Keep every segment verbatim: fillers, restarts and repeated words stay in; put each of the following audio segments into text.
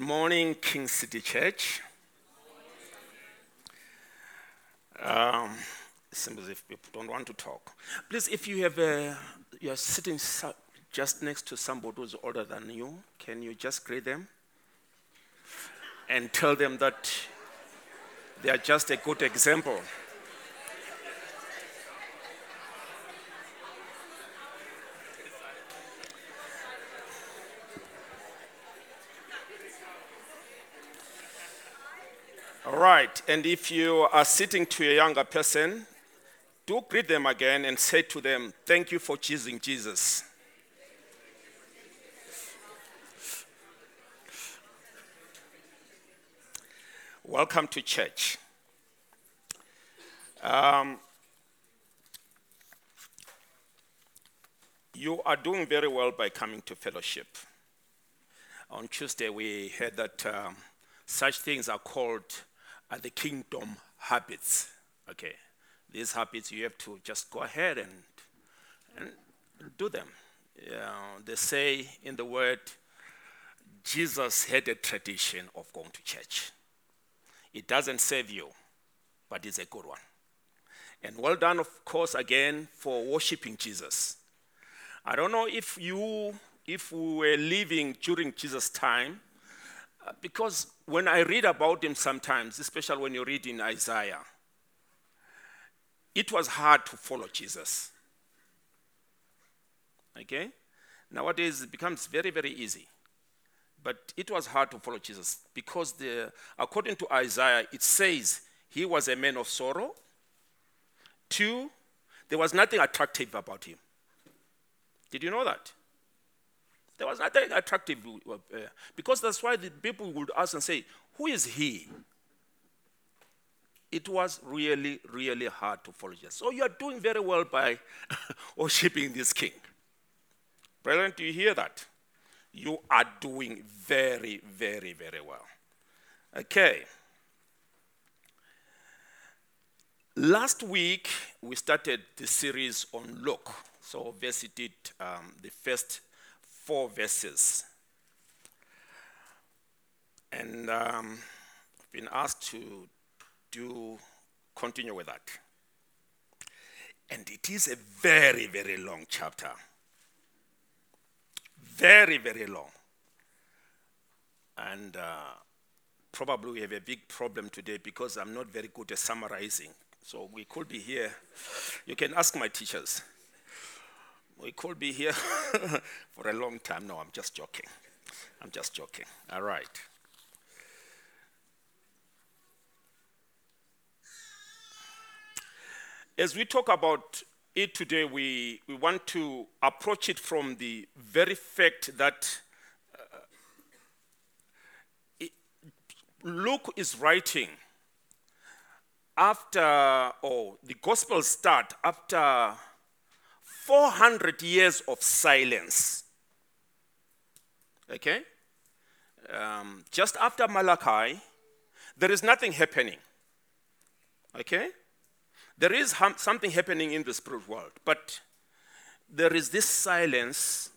morning, King City Church. Um, it seems as if people don't want to talk. Please, if you have a, you are sitting just next to somebody who's older than you, can you just greet them and tell them that they are just a good example? All right, and if you are sitting to a younger person, do greet them again and say to them, thank you for choosing Jesus. Welcome to church. Um, you are doing very well by coming to fellowship. On Tuesday, we heard that um, such things are called uh, the kingdom habits. Okay, these habits you have to just go ahead and, and do them. Yeah, they say in the word, Jesus had a tradition of going to church. It doesn't save you, but it's a good one. And well done, of course, again, for worshiping Jesus. I don't know if you, if we were living during Jesus' time, uh, because when I read about him sometimes, especially when you read in Isaiah, it was hard to follow Jesus. Okay? Nowadays, it becomes very, very easy. But it was hard to follow Jesus because the, according to Isaiah, it says he was a man of sorrow. Two, there was nothing attractive about him. Did you know that? There was nothing attractive uh, because that's why the people would ask and say, who is he? It was really, really hard to follow Jesus. So you are doing very well by worshiping this king. Brethren, do you hear that? You are doing very, very, very well. Okay. Last week, we started the series on Luke. So, Vesey did um, the first four verses. And um, I've been asked to do continue with that. And it is a very, very long chapter. Very, very long. And uh, probably we have a big problem today because I'm not very good at summarizing. So we could be here. You can ask my teachers. We could be here for a long time. No, I'm just joking. I'm just joking. All right. As we talk about it today, we, we want to approach it from the very fact that uh, it, Luke is writing after, or the Gospels start after four hundred years of silence. Okay? Um, just after Malachi, there is nothing happening. Okay? There is hum- something happening in the spirit world, but there is this silence,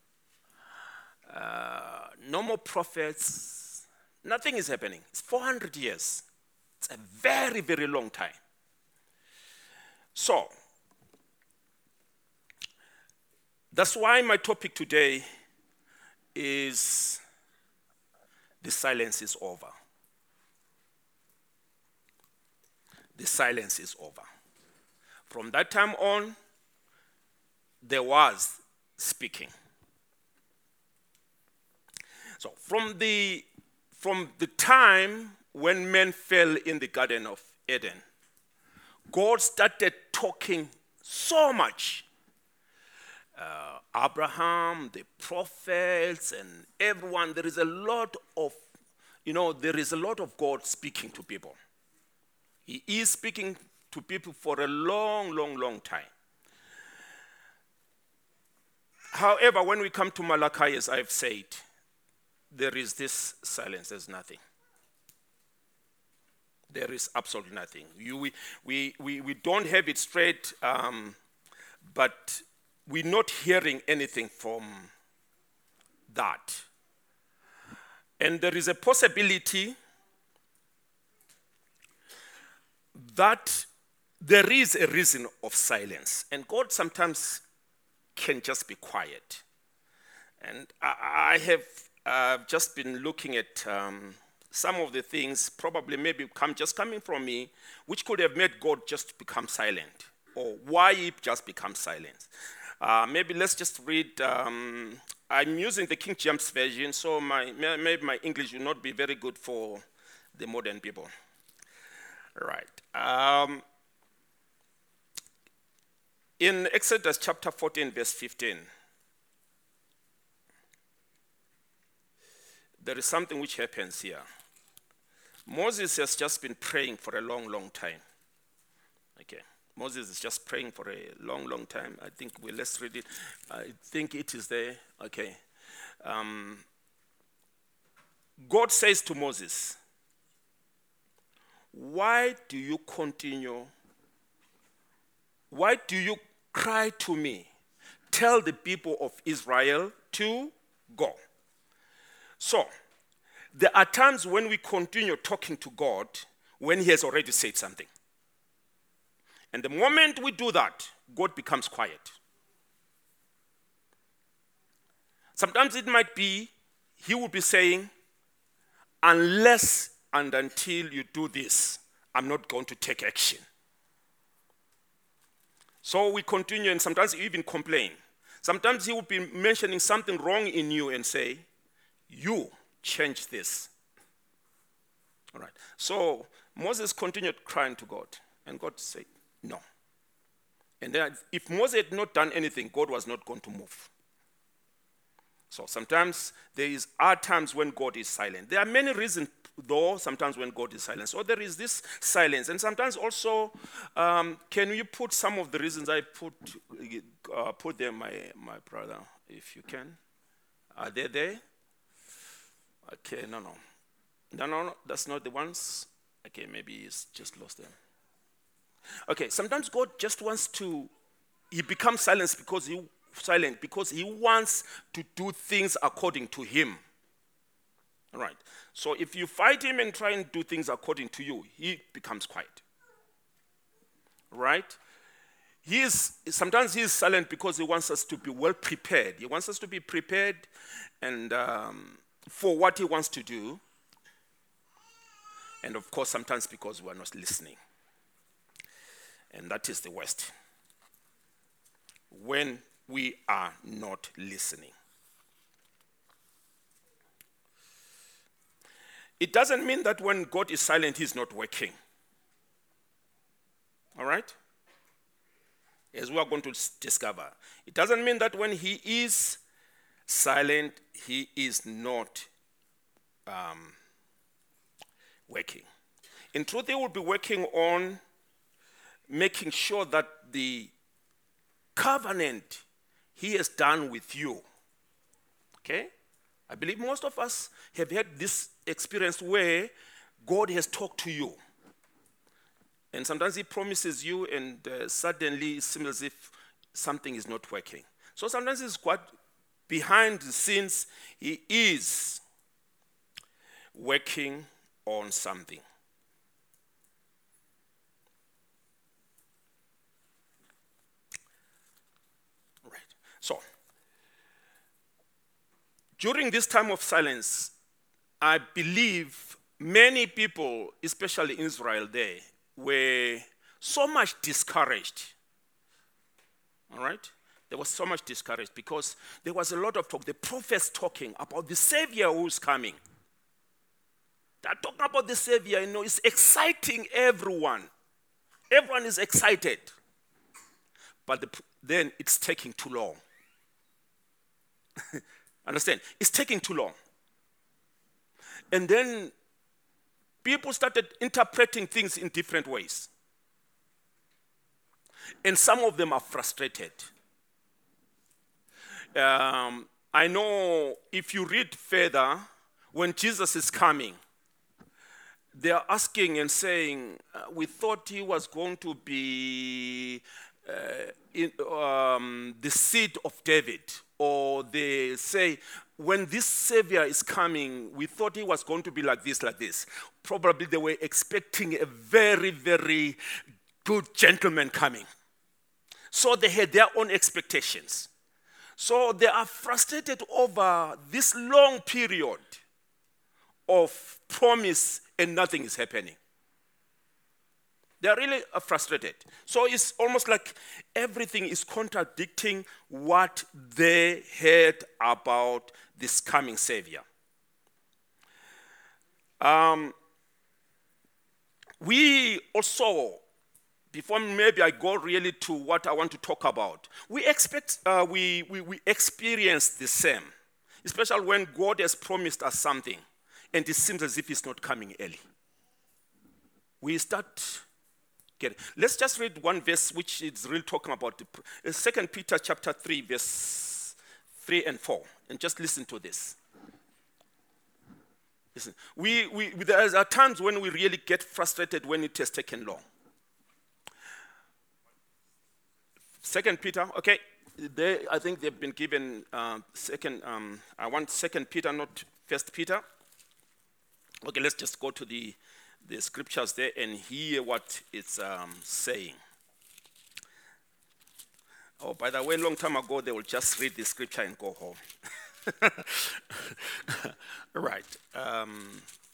uh, no more prophets, nothing is happening. It's four hundred years. It's a very, very long time. So, that's why my topic today is the silence is over. The silence is over. From that time on, there was speaking. So from the, from the time when men fell in the Garden of Eden, God started talking so much. Uh, Abraham, the prophets, and everyone, there is a lot of, you know, there is a lot of God speaking to people. He is speaking to people for a long, long, long time. However, when we come to Malachi, as I've said, there is this silence, there's nothing. There is absolutely nothing. You, we, we, we, we don't have it straight, um, but we're not hearing anything from that. And there is a possibility that there is a reason of silence. And God sometimes can just be quiet. And I, I have uh, just been looking at um, some of the things, probably maybe come just coming from me, which could have made God just become silent, or why he just becomes silent. Uh, maybe let's just read. Um, I'm using the King James Version, so my maybe my English will not be very good for the modern people. Right. Um, in Exodus chapter fourteen, verse fifteen, there is something which happens here. Moses has just been praying for a long, long time. Okay. Moses is just praying for a long, long time. I think we let's read it. I think it is there. Okay. Um, God says to Moses, why do you continue? Why do you cry to me? Tell the people of Israel to go. So, there are times when we continue talking to God when he has already said something. And the moment we do that, God becomes quiet. Sometimes it might be, he will be saying, unless and until you do this, I'm not going to take action. So we continue, and sometimes he even complain. Sometimes he will be mentioning something wrong in you and say, you change this. All right. So Moses continued crying to God, and God said, no. And then if Moses had not done anything, God was not going to move. So sometimes there is are times when God is silent. There are many reasons, though, sometimes when God is silent. So there is this silence. And sometimes also, um, can you put some of the reasons I put uh, put there, my, my brother, if you can? Are they there? Okay, no, no. No, no, no, that's not the ones. Okay, maybe he's just lost them. Okay, sometimes God just wants to, he becomes silent because he silent because he wants to do things according to him. All right. So if you fight him and try and do things according to you, he becomes quiet. Right? He is sometimes he is silent because he wants us to be well prepared. He wants us to be prepared and um, for what he wants to do. And of course, sometimes because we are not listening. And that is the worst. When we are not listening. It doesn't mean that when God is silent, he's not working. All right? As we are going to discover. It doesn't mean that when he is silent, he is not um, working. In truth, he will be working on making sure that the covenant he has done with you. Okay? I believe most of us have had this experience where God has talked to you. And sometimes he promises you and uh, suddenly it seems as if something is not working. So sometimes it's quite behind the scenes, he is working on something. So, during this time of silence, I believe many people, especially in Israel there, were so much discouraged. All right? They were so much discouraged because there was a lot of talk. The prophets talking about the Savior who's coming. They're talking about the Savior, you know, it's exciting everyone. Everyone is excited. But the, then it's taking too long. Understand? It's taking too long. And then people started interpreting things in different ways. And some of them are frustrated. Um, I know if you read further, when Jesus is coming, they are asking and saying, uh, we thought he was going to be uh, in um, the seed of David. Or they say, when this Savior is coming, we thought he was going to be like this, like this. Probably they were expecting a very, very good gentleman coming. So they had their own expectations. So they are frustrated over this long period of promise and nothing is happening. They are really uh, frustrated. So it's almost like everything is contradicting what they heard about this coming Savior. Um, we also, before maybe I go really to what I want to talk about, we expect, uh, we, we, we experience the same, especially when God has promised us something and it seems as if it's not coming early. We start getting, let's just read one verse which is really talking about the Second Peter chapter three, verse three and four, and just listen to this. Listen, we, we, there are times when we really get frustrated when it has taken long. Second Peter, okay, they, I think they've been given uh, second, um, I want Second Peter, not First Peter. Okay, let's just go to the, the scriptures there and hear what it's um, saying. Oh, by the way, a long time ago, they will just read the scripture and go home. Right. Um,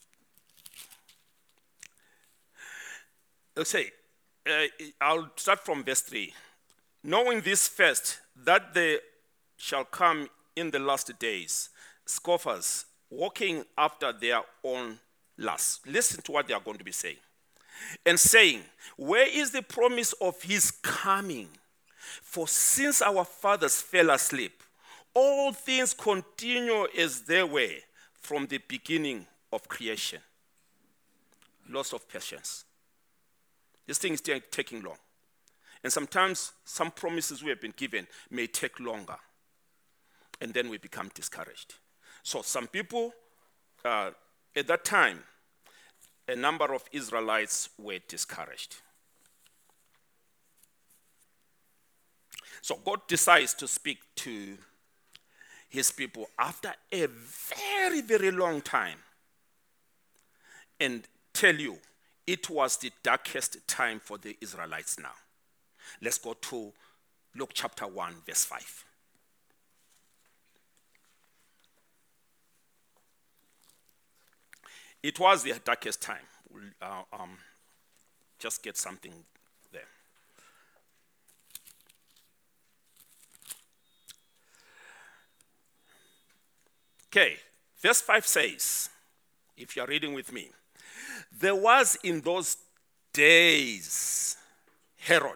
let's say, uh, I'll start from verse three. Knowing this first, that there shall come in the last days scoffers, walking after their own lusts. Listen to what they are going to be saying. And saying, where is the promise of his coming? For since our fathers fell asleep, all things continue as they were from the beginning of creation. Loss of patience. This thing is taking long. And sometimes some promises we have been given may take longer. And then we become discouraged. So some people, uh, at that time, a number of Israelites were discouraged. So God decides to speak to his people after a very, very long time and tell you it was the darkest time for the Israelites now. Let's go to Luke chapter one, verse five. It was the darkest time. We'll, uh, um, just get something there. Okay, verse five says, if you're reading with me, there was in those days Herod.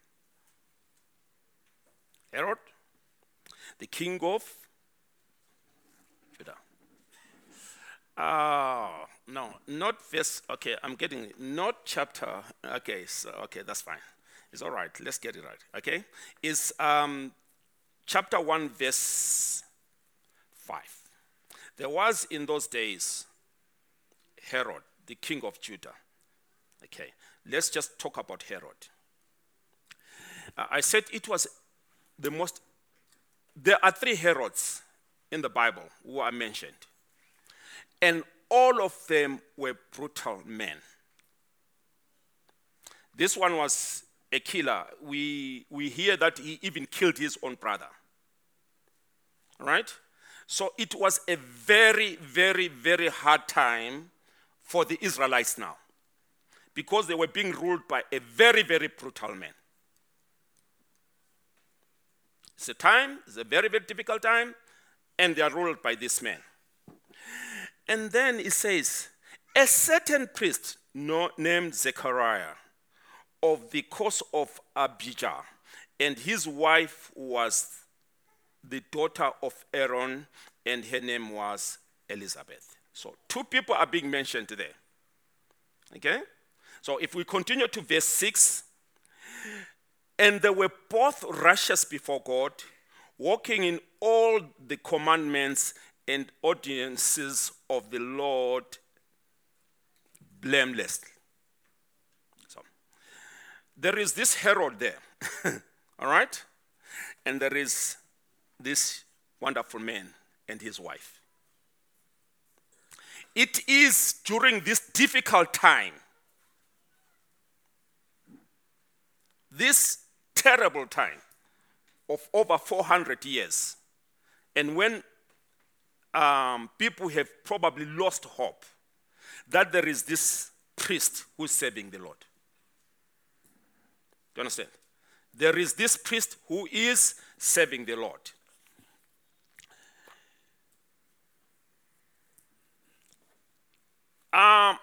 Herod, the king of Judah. Oh, no, not verse, okay, I'm getting it. Not chapter, okay, so, okay, that's fine. It's all right, let's get it right, okay? It's um, chapter one, verse five. There was in those days Herod, the king of Judah. Okay, let's just talk about Herod. Uh, I said it was the most, there are three Herods in the Bible who are mentioned. And all of them were brutal men. This one was a killer. We, we hear that he even killed his own brother. All right? So it was a very, very, very hard time for the Israelites now, because they were being ruled by a very, very brutal man. It's a time, it's a very, very difficult time, and they are ruled by this man. And then it says, a certain priest named Zechariah of the coast of Abijah, and his wife was the daughter of Aaron, and her name was Elizabeth. So two people are being mentioned there. Okay? So if we continue to verse six, and they were both righteous before God, walking in all the commandments and ordinances of the Lord blameless. So there is this Herod there, all right? And there is this wonderful man, and his wife. It is during this difficult time, this terrible time of over four hundred years, and when um, people have probably lost hope, that there is this priest who is serving the Lord. Do you understand? There is this priest who is serving the Lord. Um,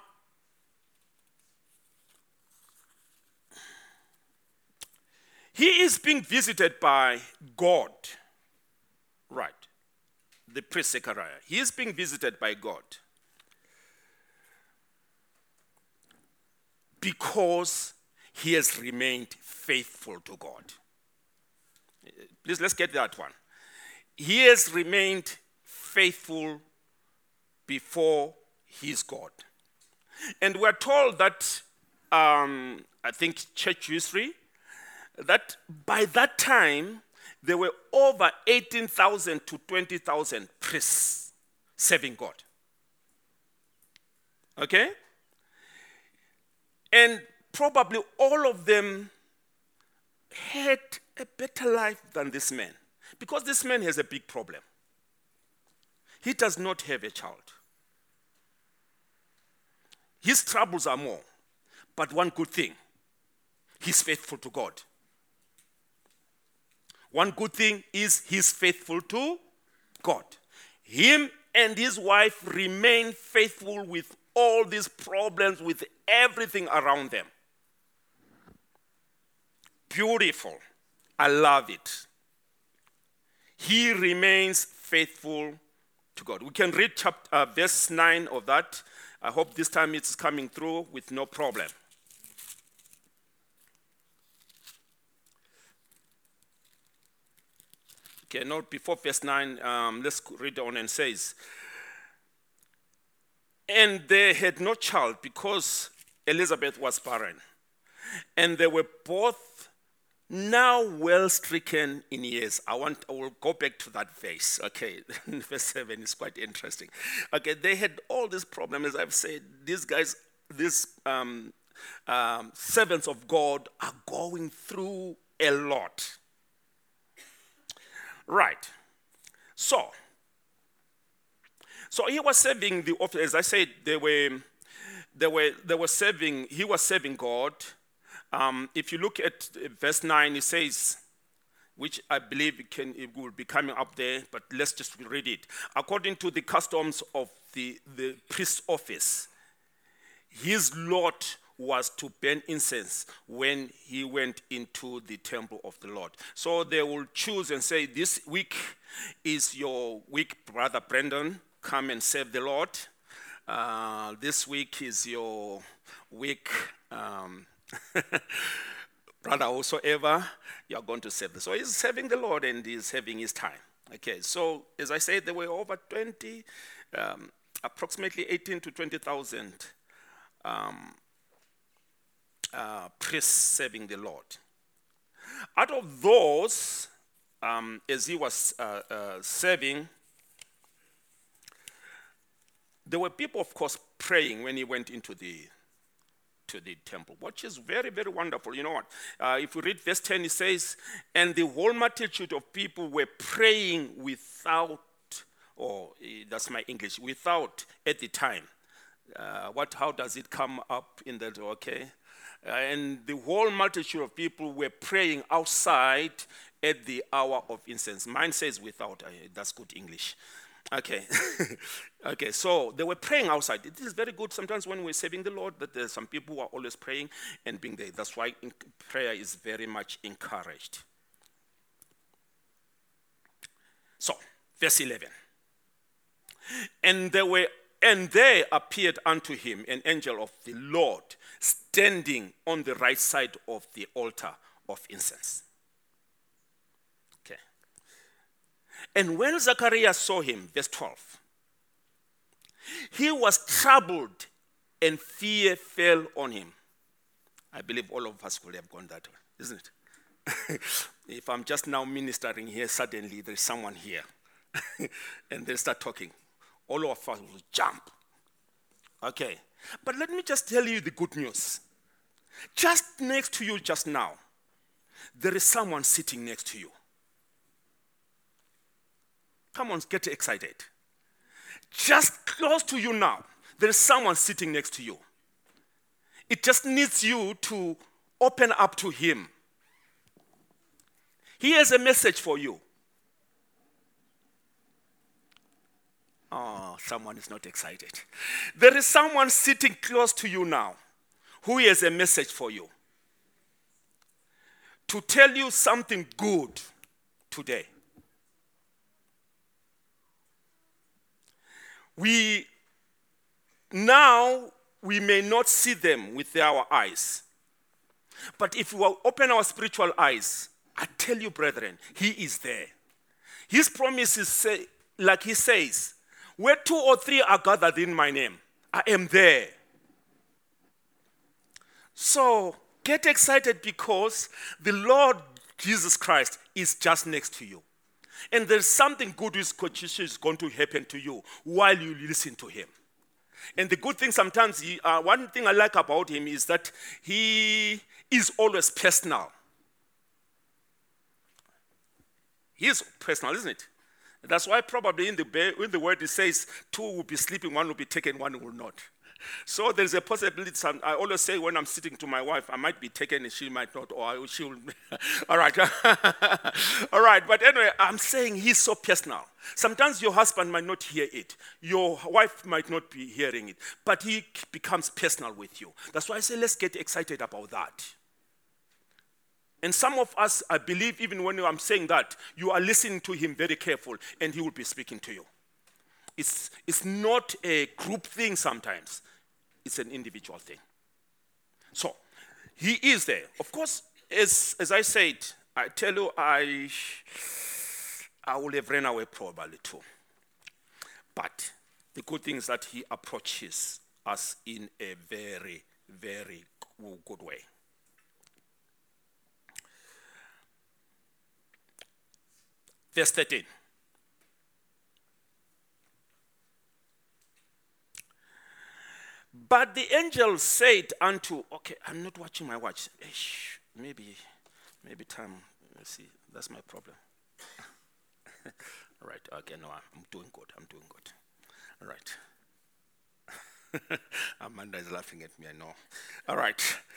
he is being visited by God. Right. The priest Zechariah. He is being visited by God. Because he has remained faithful to God. Please, let's get that one. He has remained faithful before his God. And we're told that, um, I think church history, that by that time, there were over eighteen thousand to twenty thousand priests serving God. Okay? And probably all of them had a better life than this man. Because this man has a big problem. He does not have a child. His troubles are more. But one good thing, he's faithful to God. One good thing is he's faithful to God. Him and his wife remain faithful with all these problems, with everything around them. Beautiful. I love it. He remains faithful to God. We can read chapter, uh, verse nine of that. I hope this time it's coming through with no problem. Okay, no, before verse nine, um, let's read on and says, and they had no child because Elizabeth was barren. And they were both now well stricken in years. I want, I will go back to that verse. Okay, verse seven is quite interesting. Okay, they had all these problems. As I've said, these guys, these um, um, servants of God are going through a lot. Right. So, so he was serving the office. As I said, they were, they were, they were serving. He was serving God. Um, if you look at verse nine, it says, which I believe it can, it will be coming up there, but let's just read it. According to the customs of the the priest's office, his lot was to burn incense when he went into the temple of the Lord. So they will choose and say, this week is your week, Brother Brendan, come and serve the Lord. Uh, this week is your week, um, Brother whosoever, you are going to serve. So he's serving the Lord and he's having his time. Okay, so as I said, there were over twenty, um, approximately eighteen to twenty thousand um, Uh, priests serving the Lord. Out of those, um, as he was uh, uh, serving, there were people, of course, praying when he went into the to the temple, which is very, very wonderful. You know what? Uh, if we read verse ten, it says, and the whole multitude of people were praying without, or uh, that's my English, without at the time. Uh, what? How does it come up in that? Okay. Uh, and the whole multitude of people were praying outside at the hour of incense. Mine says without. Uh, that's good English. Okay. Okay, so they were praying outside. It is very good sometimes when we're serving the Lord that there's some people who are always praying and being there. That's why prayer is very much encouraged. So, verse eleven. And they were And there appeared unto him an angel of the Lord, standing on the right side of the altar of incense. Okay. And when Zacharias saw him, verse twelve, he was troubled and fear fell on him. I believe all of us would have gone that way, isn't it? If I'm just now ministering here, suddenly there's someone here. and they start talking. All of us will jump. Okay. But let me just tell you the good news. Just next to you just now, there is someone sitting next to you. Come on, get excited. Just close to you now, there is someone sitting next to you. It just needs you to open up to him. He has a message for you. Oh, someone is not excited. There is someone sitting close to you now who has a message for you. To tell you something good today. We now we may not see them with our eyes. But if we open our spiritual eyes, I tell you, brethren, he is there. His promises say, like he says, where two or three are gathered in my name, I am there. So get excited because the Lord Jesus Christ is just next to you. And there's something good is going to happen to you while you listen to him. And the good thing sometimes, he, uh, one thing I like about him is that he is always personal. He is personal, isn't it? That's why probably in the, in the word it says, two will be sleeping, one will be taken, one will not. So there's a possibility. Some, I always say when I'm sitting to my wife, I might be taken and she might not, or she will. All right. All right. But anyway, I'm saying he's so personal. Sometimes your husband might not hear it. Your wife might not be hearing it. But he becomes personal with you. That's why I say let's get excited about that. And some of us, I believe, even when I'm saying that, you are listening to him very careful and he will be speaking to you. It's, it's not a group thing sometimes. It's an individual thing. So, he is there. Of course, as, as I said, I tell you, I, I would have ran away probably too. But the good thing is that he approaches us in a very, very good way. Verse thirteen. But the angel said unto, okay, I'm not watching my watch. Ish, maybe, maybe time, let's see, that's my problem. All right, okay, no, I'm doing good, I'm doing good. All right. Amanda is laughing at me, I know. All right.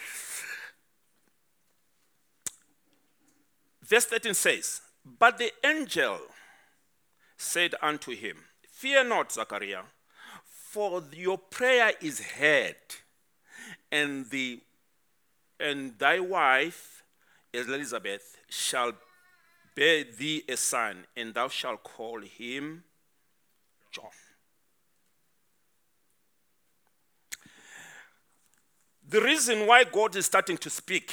Verse thirteen says, but the angel said unto him, fear not, Zachariah, for your prayer is heard, and the and thy wife Elizabeth shall bear thee a son, and thou shalt call him John. The reason why God is starting to speak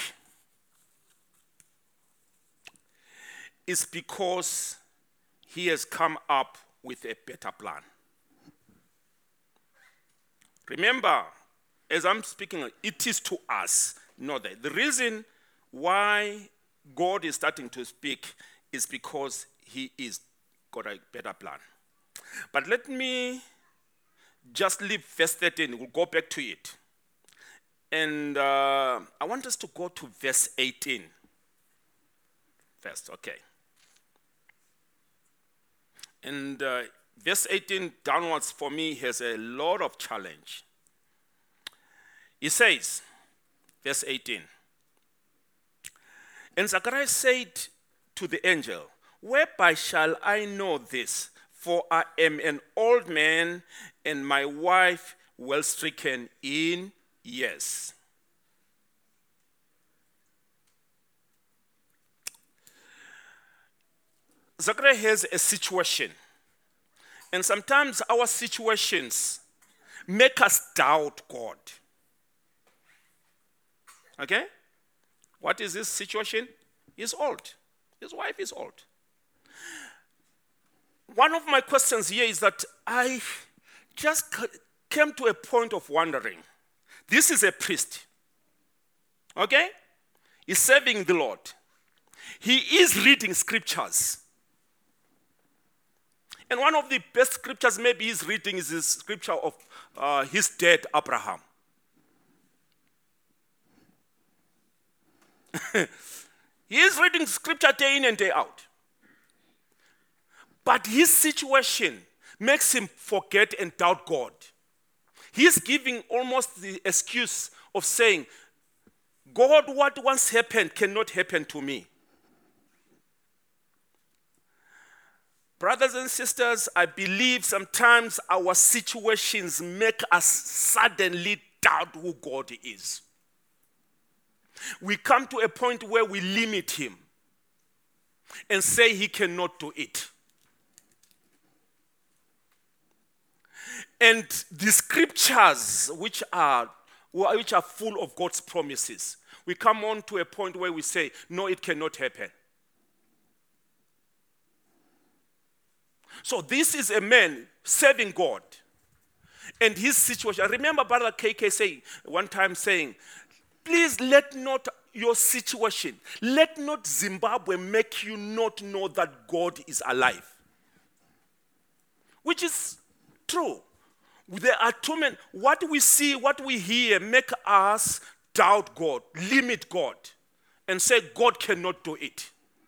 is because he has come up with a better plan. Remember, as I'm speaking, it is to us, not that. The reason why God is starting to speak is because he is got a better plan. But let me just leave verse thirteen. We'll go back to it. And uh, I want us to go to verse eighteen. First, okay. And uh, verse eighteen downwards for me has a lot of challenge. It says, verse eighteen, and Zacharias said to the angel, whereby shall I know this? For I am an old man, and my wife well stricken in years. Zacharias has a situation. And sometimes our situations make us doubt God. Okay? What is this situation? He's old. His wife is old. One of my questions here is that I just came to a point of wondering. This is a priest. Okay? He's serving the Lord. He is reading scriptures. And one of the best scriptures maybe he's reading is the scripture of uh, his dad, Abraham. He is reading scripture day in and day out. But his situation makes him forget and doubt God. He's giving almost the excuse of saying, God, what once happened cannot happen to me. Brothers and sisters, I believe sometimes our situations make us suddenly doubt who God is. We come to a point where we limit him and say he cannot do it. And the scriptures which are, which are full of God's promises, we come on to a point where we say, no, it cannot happen. So this is a man serving God. And his situation, I remember Brother K K saying, one time saying, please let not your situation, let not Zimbabwe make you not know that God is alive. Which is true. There are too many, what we see, what we hear, make us doubt God, limit God, and say God cannot do it.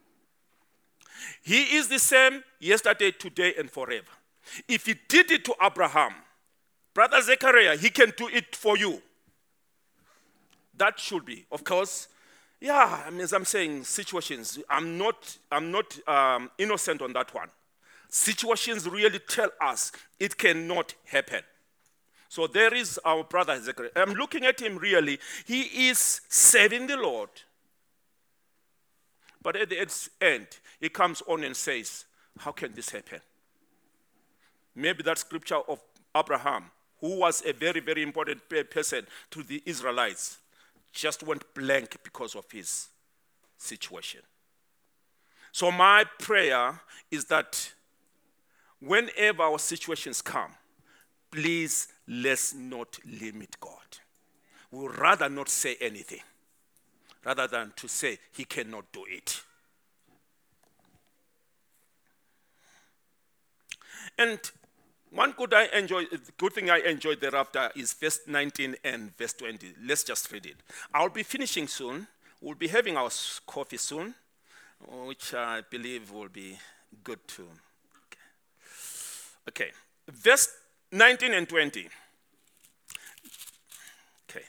He is the same yesterday, today, and forever. If he did it to Abraham, Brother Zechariah, he can do it for you. That should be, of course, yeah, I mean, as I'm saying, situations, I'm not, I'm not um, innocent on that one. Situations really tell us it cannot happen. So there is our brother Zechariah. I'm looking at him really. He is serving the Lord. But at the end, he comes on and says, how can this happen? Maybe that scripture of Abraham, who was a very, very important person to the Israelites, just went blank because of his situation. So my prayer is that whenever our situations come, please let's not limit God. We would rather not say anything, rather than to say he cannot do it. And one good I enjoy, good thing I enjoyed thereafter is verse nineteen and verse twenty. Let's just read it. I'll be finishing soon. We'll be having our coffee soon, which I believe will be good too. Okay. Okay. Verse nineteen and twenty. Okay.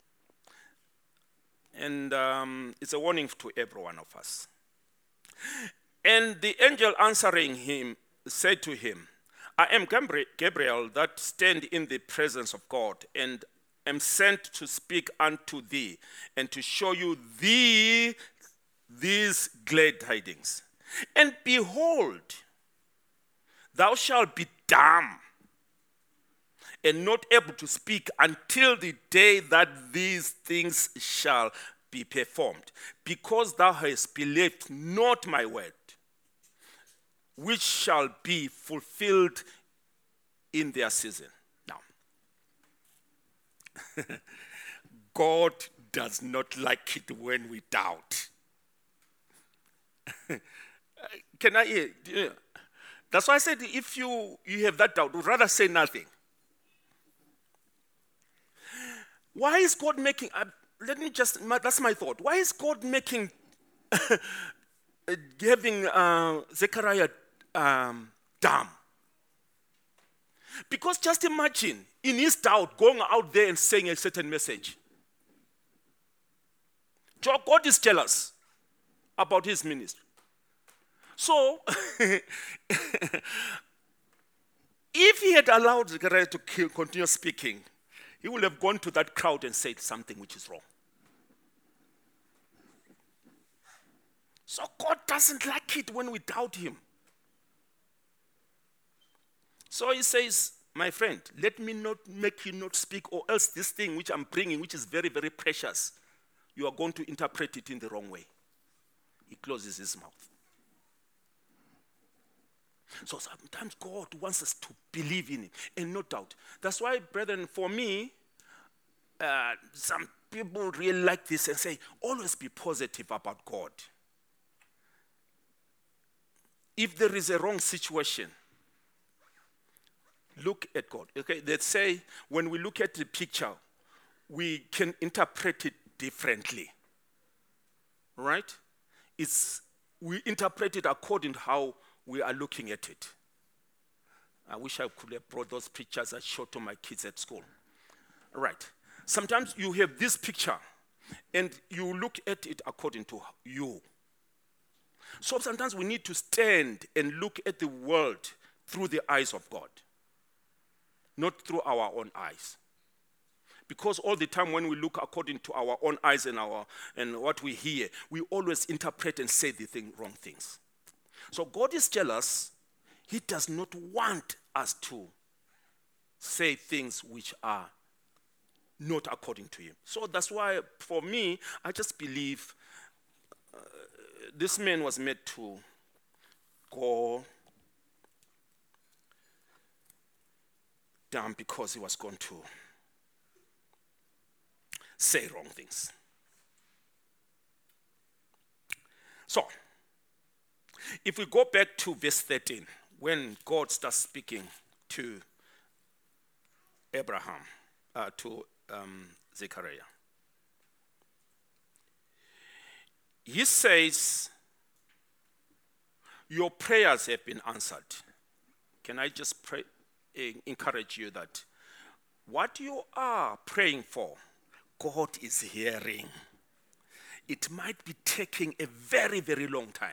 And um, it's a warning to every one of us. And the angel answering him said to him, I am Gabriel that stand in the presence of God, and am sent to speak unto thee, and to show you thee these glad tidings. And behold, thou shalt be dumb, and not able to speak until the day that these things shall be performed, because thou hast believed not my word, which shall be fulfilled in their season. Now, God does not like it when we doubt. Can I hear? That's why I said if you, you have that doubt, rather say nothing. Why is God making, uh, let me just, my, that's my thought. Why is God making, having uh, Zechariah um, dumb? Because just imagine, in his doubt, going out there and saying a certain message. God is jealous about his ministry. So, if he had allowed Zechariah to continue speaking, he would have gone to that crowd and said something which is wrong. So God doesn't like it when we doubt him. So he says, my friend, let me not make you not speak, or else this thing which I'm bringing, which is very, very precious, you are going to interpret it in the wrong way. He closes his mouth. So sometimes God wants us to believe in him and not doubt. That's why, brethren, for me, uh, some people really like this and say, always be positive about God. If there is a wrong situation, look at God. Okay, they say when we look at the picture, we can interpret it differently. Right? It's we interpret it according to how we are looking at it. I wish I could have brought those pictures I showed to my kids at school. Right. Sometimes you have this picture and you look at it according to you. So sometimes we need to stand and look at the world through the eyes of God, not through our own eyes. Because all the time when we look according to our own eyes and our and what we hear, we always interpret and say the thing, wrong things. So God is jealous. He does not want us to say things which are not according to him. So that's why, for me, I just believe uh, this man was made to go down because he was going to say wrong things. So, if we go back to verse thirteen, when God starts speaking to Abraham, uh, to um, Zechariah, he says, your prayers have been answered. Can I just pray, encourage you that what you are praying for, God is hearing. It might be taking a very, very long time.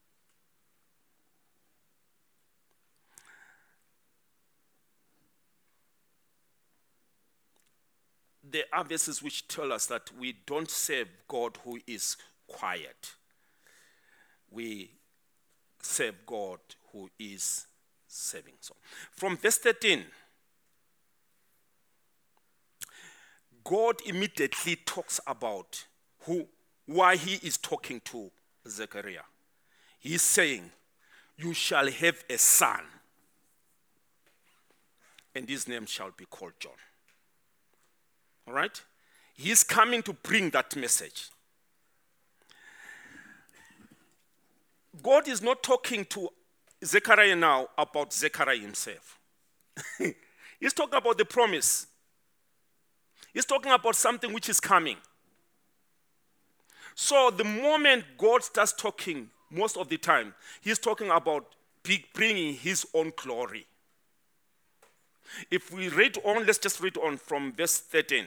There are verses which tell us that we don't serve God who is quiet. We serve God who is serving. So, from verse thirteen, God immediately talks about who, why he is talking to Zechariah. He's saying, you shall have a son, and his name shall be called John. All right? He's coming to bring that message. God is not talking to Zechariah now about Zechariah himself. He's talking about the promise. He's talking about something which is coming. So the moment God starts talking, most of the time, he's talking about bringing his own glory. If we read on, let's just read on from verse thirteen.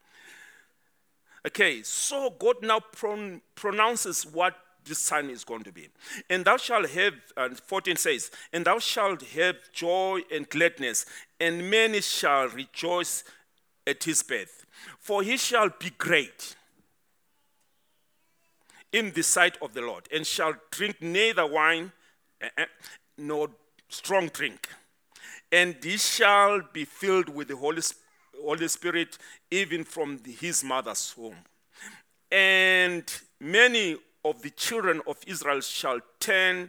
Okay, so God now pron- pronounces what this son is going to be. And thou shalt have, and fourteen says, and thou shalt have joy and gladness, and many shall rejoice at his birth. For he shall be great in the sight of the Lord, and shall drink neither wine nor strong drink. And he shall be filled with the Holy, Holy Spirit, even from the, his mother's womb. And many of the children of Israel shall turn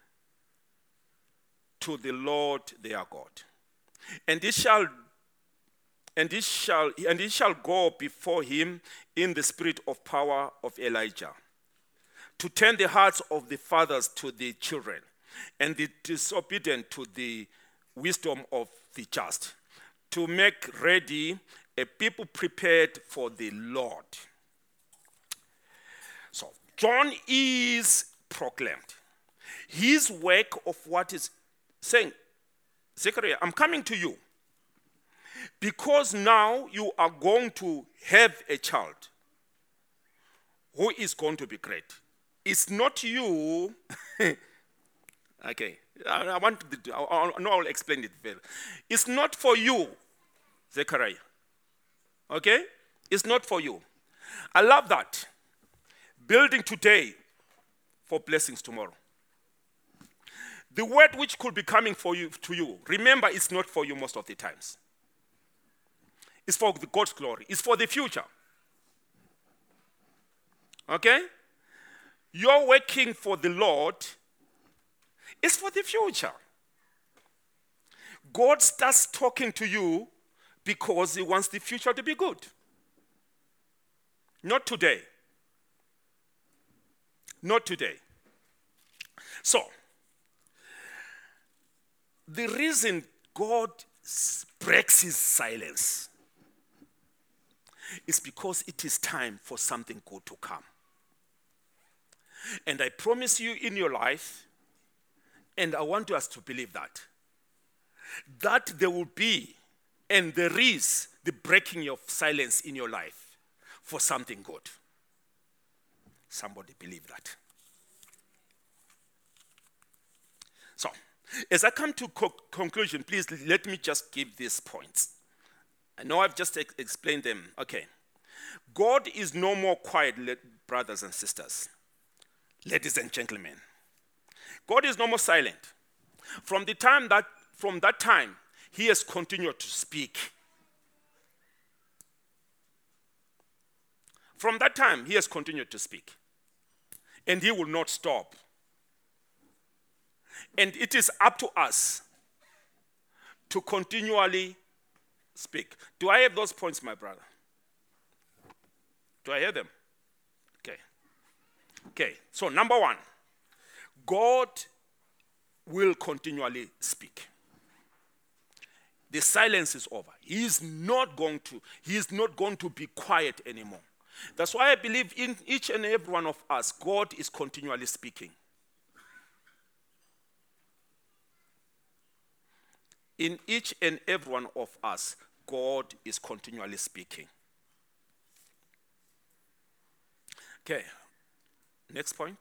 to the Lord their God. And he shall and he shall and he shall go before him in the spirit of power of Elijah, to turn the hearts of the fathers to the children, and the disobedient to the wisdom of the just, to make ready a people prepared for the Lord. So, John is proclaimed. His work of what is saying, Zechariah, I'm coming to you because now you are going to have a child who is going to be great. It's not you. Okay, I, I want to, I, I know I'll explain it better. It's not for you, Zechariah. Okay? It's not for you. I love that. Building today for blessings tomorrow. The word which could be coming for you to you, remember, it's not for you most of the times. It's for the God's glory. It's for the future. Okay? You're working for the Lord. It's for the future. God starts talking to you because he wants the future to be good. Not today. Not today. So, the reason God s- breaks his silence, it's because it is time for something good to come. And I promise you in your life, and I want us to believe that, that there will be, and there is, the breaking of silence in your life for something good. Somebody believe that. So, as I come to co- conclusion, please let me just give these points. I know I've just ex- explained them. Okay. God is no more quiet, le- brothers and sisters, ladies and gentlemen. God is no more silent. From the time that, from that time, he has continued to speak. From that time, he has continued to speak. And he will not stop. And it is up to us to continually speak. Do I have those points, my brother? Do I hear them? Okay. Okay, so number one, God will continually speak. The silence is over. He is not going to, he is not going to be quiet anymore. That's why I believe in each and every one of us, God is continually speaking. In each and every one of us, God is continually speaking. Okay, next point.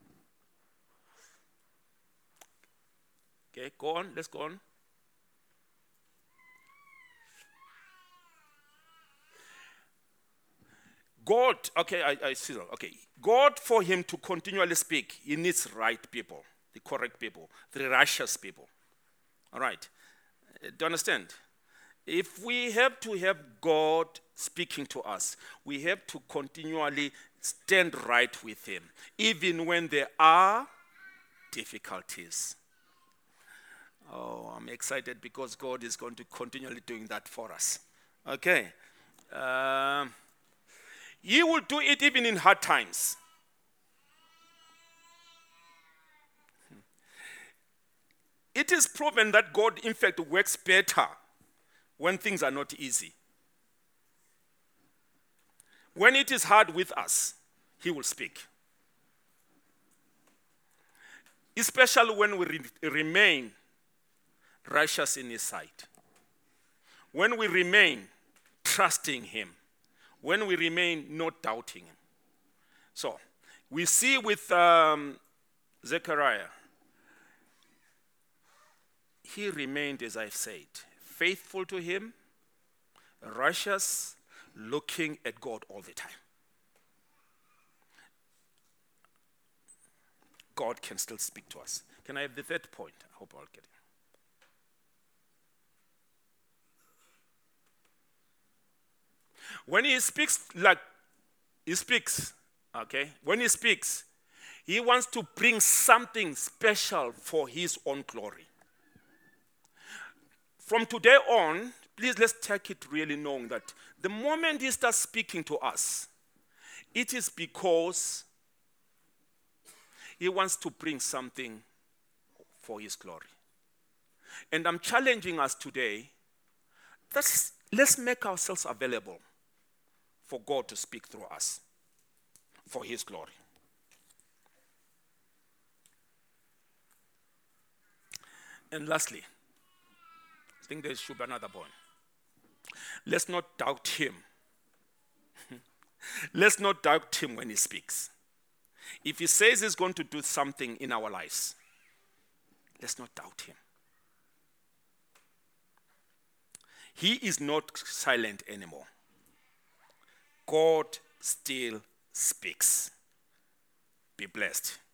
Okay, go on, let's go on. God, okay, I, I see that. Okay, God, for him to continually speak, he needs right people, the correct people, the righteous people. All right, do you understand? If we have to have God speaking to us, we have to continually stand right with him, even when there are difficulties. Oh, I'm excited because God is going to continually doing that for us. Okay. Um, he will do it even in hard times. It is proven that God, in fact, works better when things are not easy. When it is hard with us, he will speak. Especially when we re- remain righteous in his sight. When we remain trusting him. When we remain not doubting him. So, we see with um, Zechariah, he remained, as I've said, faithful to him, righteous, looking at God all the time. God can still speak to us. Can I have the third point? I hope I'll get it. When he speaks, like he speaks, okay? When he speaks, he wants to bring something special for his own glory. From today on, please let's take it really knowing that the moment he starts speaking to us, it is because he wants to bring something for his glory. And I'm challenging us today, let's, let's make ourselves available for God to speak through us for his glory. And lastly, I think there should be another point. Let's not doubt him. Let's not doubt him when he speaks. If he says he's going to do something in our lives, let's not doubt him. He is not silent anymore. God still speaks. Be blessed.